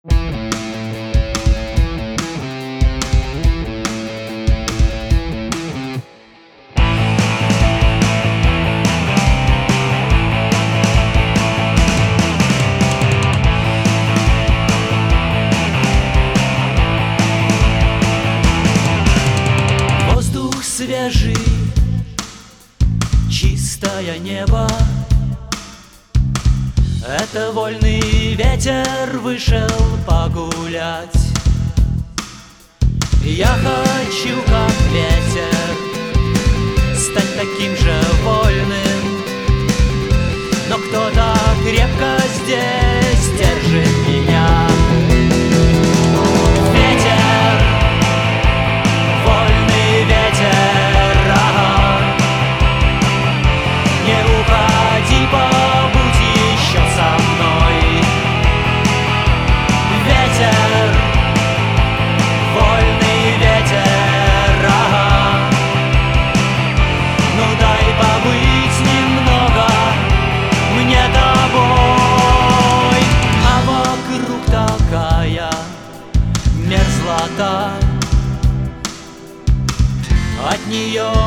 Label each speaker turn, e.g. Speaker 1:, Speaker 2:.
Speaker 1: Воздух свежий, чистое небо. Это вольный ветер вышел погулять. Я хочу, как ветер, стать таким же вольным, но кто-то крепко здесь держит меня. Ветер, вольный ветер, ага. Не уходи, побудь еще со мной. Ветер, вольный ветер, ага. Ну дай побыть немного мне тобой. А вокруг такая мерзлота, от нее